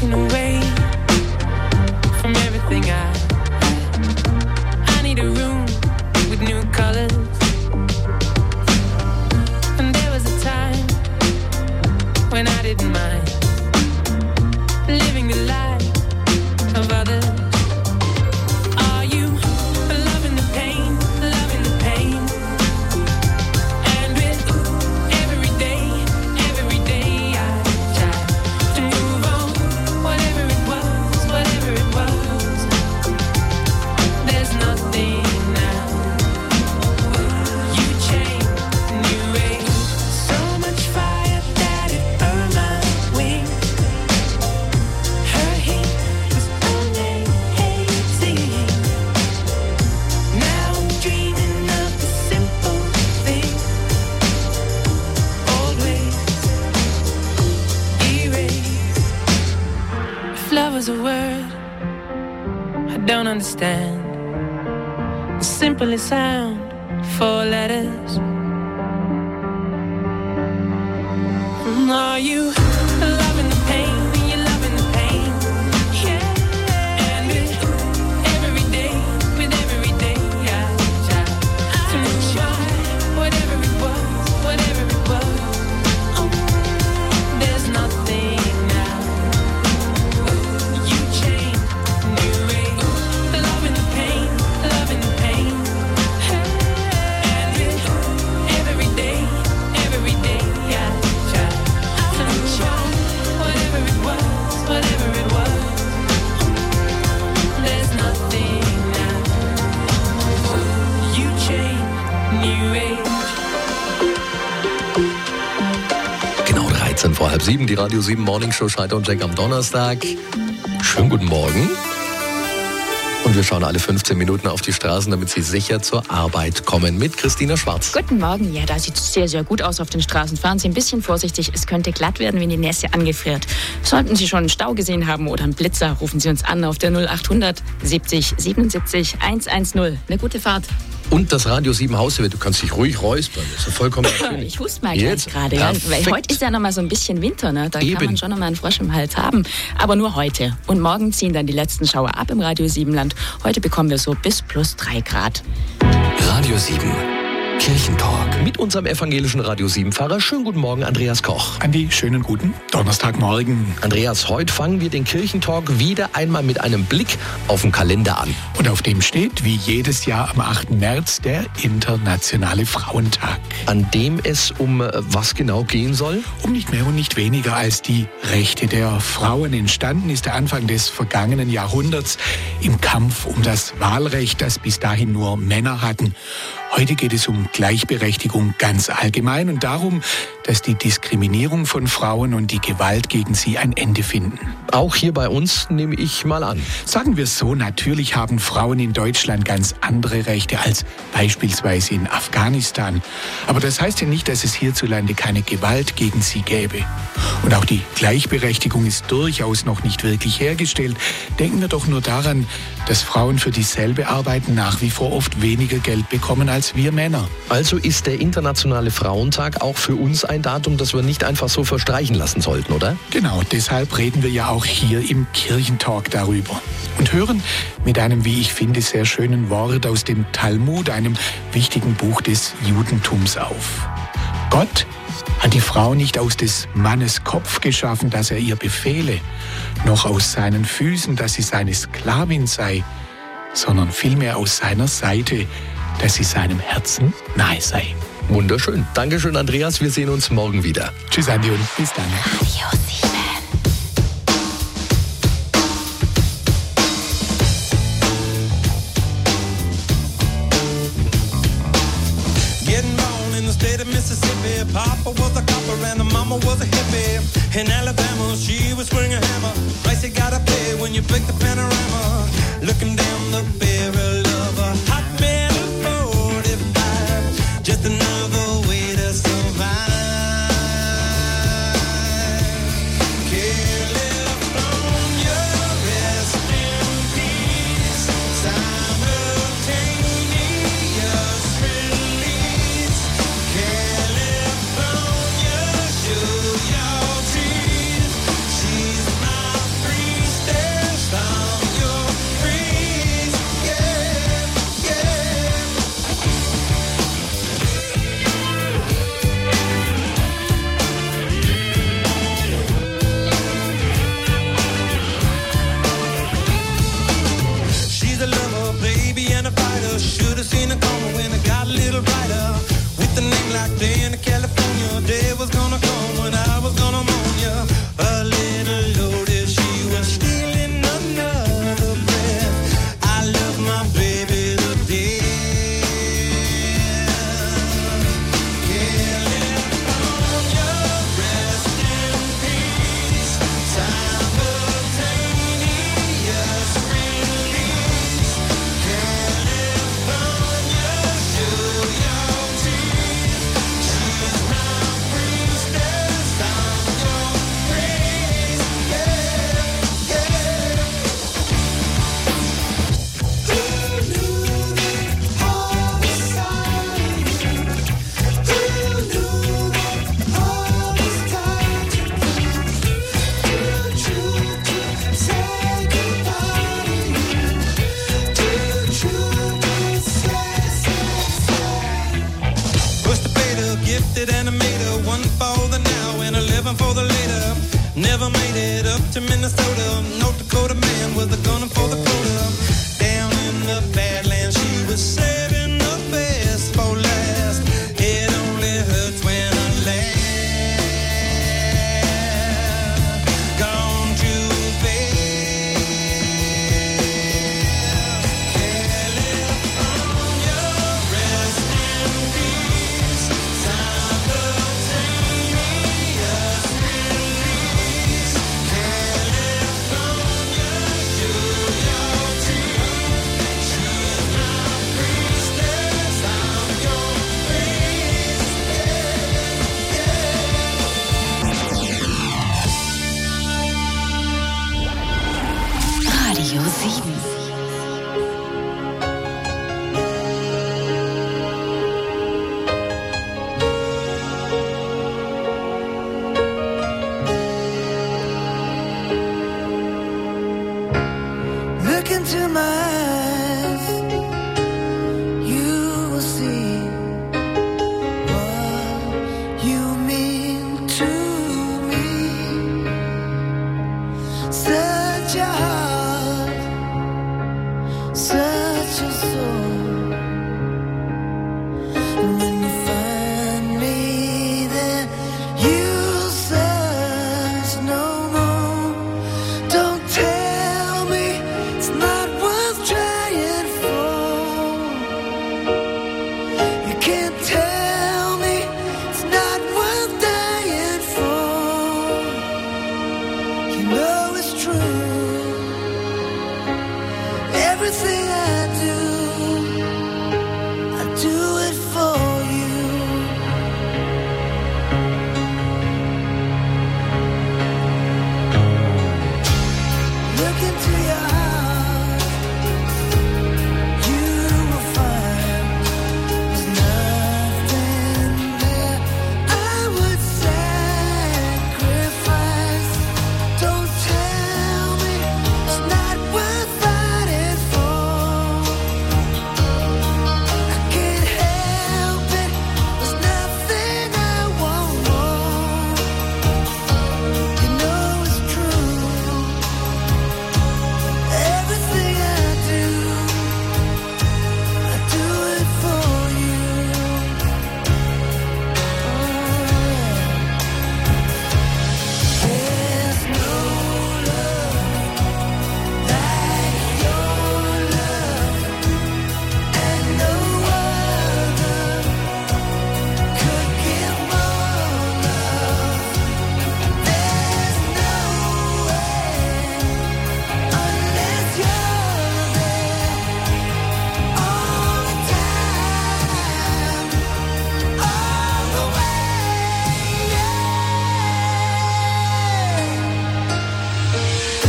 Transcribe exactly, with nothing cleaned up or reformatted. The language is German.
walking away from everything I had. I need a room with new colors. And there was a time when I didn't mind living the life of others. Are you loving the pain, loving the pain? And with every day, every day I try to move on. Whatever it was, whatever it was, there's nothing now. You changed, new age, so much fire that it burned my wings. Her heat was amazing. Now I'm dreaming of the simple things. Old ways erased. If love was a word I don't understand, the simplest sound, four letters. Are you loving the pain? You're loving the pain, yeah. And with every day, with every day, I try to move on. Whatever it was, whatever it was, oh, there's nothing now. You changed, new age, loving the pain, loving the pain. And with every day, every day, I try to move on. Whatever it was, whatever it was, there's nothing now. You changed, new age. Genau dreizehn vor halb sieben, die Radio sieben Morning Show Schneider und Jack am Donnerstag. Schönen guten Morgen. Und wir schauen alle fünfzehn Minuten auf die Straßen, damit Sie sicher zur Arbeit kommen. Mit Christina Schwarz. Guten Morgen. Ja, da sieht es sehr, sehr gut aus auf den Straßen. Fahren Sie ein bisschen vorsichtig. Es könnte glatt werden, wenn die Nässe angefriert. Sollten Sie schon einen Stau gesehen haben oder einen Blitzer, rufen Sie uns an auf der null achthundert siebzig siebenundsiebzig hundertzehn. Eine gute Fahrt. Und das Radio sieben Hauswehr, du kannst dich ruhig räuspern. Das ist ja vollkommen natürlich. Ich huste mal Jetzt? gleich gerade. Ja, weil Perfekt. heute ist ja noch mal so ein bisschen Winter. Ne? Da Eben. kann man schon noch mal einen Frosch im Hals haben. Aber nur heute. Und morgen ziehen dann die letzten Schauer ab im Radio sieben Land. Heute bekommen wir so bis plus drei Grad. Radio sieben, Kirchentalk. Mit unserem evangelischen Radio sieben Pfarrer. Schönen guten Morgen, Andreas Koch. Andi, schönen guten Donnerstagmorgen. Andreas, heute fangen wir den Kirchentalk wieder einmal mit einem Blick auf den Kalender an. Und auf dem steht, wie jedes Jahr am achten März, der Internationale Frauentag. An dem es um äh, was genau gehen soll? Um nicht mehr und nicht weniger als die Rechte der Frauen. Entstanden ist der Anfang des vergangenen Jahrhunderts im Kampf um das Wahlrecht, das bis dahin nur Männer hatten. Heute geht es um Gleichberechtigung ganz allgemein und darum, dass die Diskriminierung von Frauen und die Gewalt gegen sie ein Ende finden. Auch hier bei uns nehme ich mal an. Sagen wir es so, natürlich haben Frauen in Deutschland ganz andere Rechte als beispielsweise in Afghanistan. Aber das heißt ja nicht, dass es hierzulande keine Gewalt gegen sie gäbe. Und auch die Gleichberechtigung ist durchaus noch nicht wirklich hergestellt. Denken wir doch nur daran, dass Frauen für dieselbe Arbeit nach wie vor oft weniger Geld bekommen als wir Männer. Also ist der Internationale Frauentag auch für uns ein Datum, das wir nicht einfach so verstreichen lassen sollten, oder? Genau, deshalb reden wir ja auch hier im Kirchentalk darüber. Und hören mit einem, wie ich finde, sehr schönen Wort aus dem Talmud, einem wichtigen Buch des Judentums auf. Gott hat die Frau nicht aus des Mannes Kopf geschaffen, dass er ihr befehle, noch aus seinen Füßen, dass sie seine Sklavin sei, sondern vielmehr aus seiner Seite, dass sie seinem Herzen nahe sei. Wunderschön. Dankeschön, Andreas. Wir sehen uns morgen wieder. Tschüss, Andi, und bis dann. Radio sieben. Getting born in the state of Mississippi. Papa was a copper and the mama was a hippie. In Alabama, she was swinging a hammer. Price you gotta pay when you break the panorama. Looking down the bay.